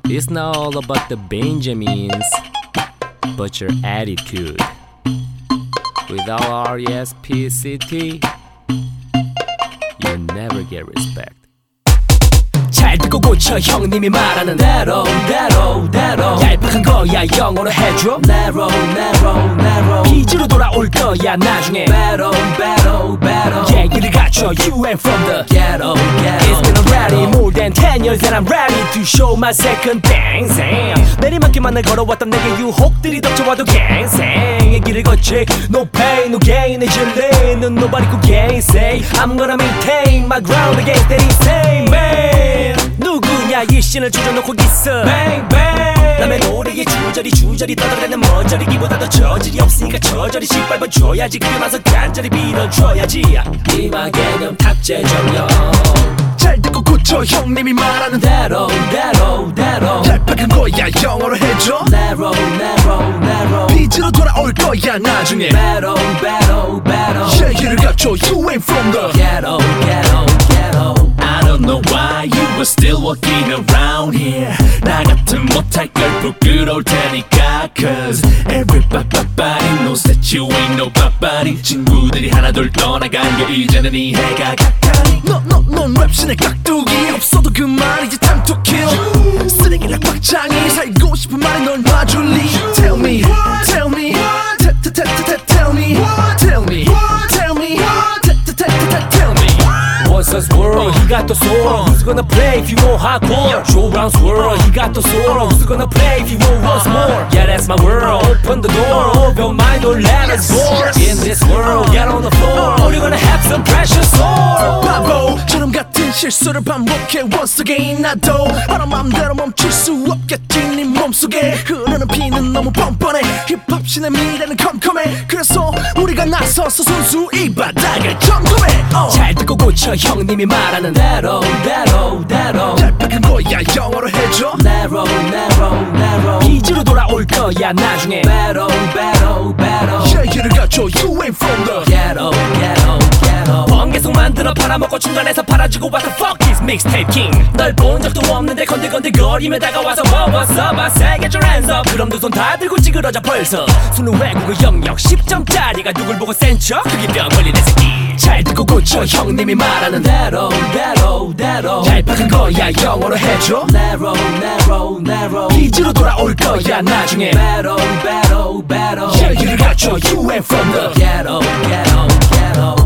It's not all about the Benjamins, but your attitude. Without R.E.S.P.C.T, you never get respect. 잘 듣고 고쳐 형님이 말하는 대로 얄팍한 거야 영어로 해줘 narrow 비주로 돌아올 거야 나중에 better 얘기를 갖춰 you ain't from the ghetto It's been already more than 10 years and I'm ready to show my second 땡생 내리막길만 날 걸어왔던 내게 유혹들이 덮쳐와도 갱생의 길을 걷지 No pain no gain 내 진리는 nobody could gainsay I'm gonna maintain my ground against that insane man 누구냐 일신을 조져놓고 있어 bang bang 남의 노래에 주저리 떠들어대는 머저리기보다 더 저질이 없으니까 저절히 짓밟아줘야지 그리고 나서 간절히 빌어줘야지 이마 개념 탑재 정령 잘 듣고 고쳐 형님이 말하는 대로 얄팍한 거야 영어로 해줘 narrow 비즈로 돌아올 거야 나중에 better 얘기를 갖춰 you ain't from the ghetto I don't know why you were still walking around here 나 같은 못할 걸 부끄러울 테니까 Cause everybody knows that you ain't no nobody 친구들이 하나둘 떠나간 게 이제는 이해가 가까이 넌 랩신의 깍두기 없어도 그만이지 time to kill 쓰레기랑 꽉장이 살고 싶은 말이 널 놔줄리 Tell me tell me What's us world? He got the sword. Who's gonna play if you want hardcore? Joe Brown's world. He got the sword. Who's gonna play if you want once more? Yeah, that's my world. Open the door. Open mind, don't let us board. In this world, get on the floor. Or you're gonna have some precious sword. 바보처럼 같은 실수를 반복해 once again. 나도 하나 맘대로 멈출 수 없겠지 네 몸속에 흐르는 피는 너무 뻔뻔해. 힙합 신의 미래는 컴컴해. 그래서 우리가 나서서 순수 이 바닥을 점검해. 잘 듣고 고쳐 형님이 말하는 대로 얄팍한 거야 영어로 해줘 narrow 비주로 돌아올 거야 나중에 better 얘기를 갖춰 you ain't from the ghetto 번개속 만들어 팔아먹고 중간에서 팔아주고 what the fuck is mixtape king 널 본 적도 없는데 건들건들거리며 다가와서 what's up I say get your hands up 그럼 두 손 다 들고 찌그러져 벌써 수능 외국어 영역 10점짜리가 누굴 보고 센 척 그게 병 걸린 내 새끼 잘 듣고 고쳐 형님이 말하는 대로 얄팍한 거야 영어로 해줘 narrow 비주로 돌아올 거야 나중에 better 얘기를 갖춰 you ain't from the ghetto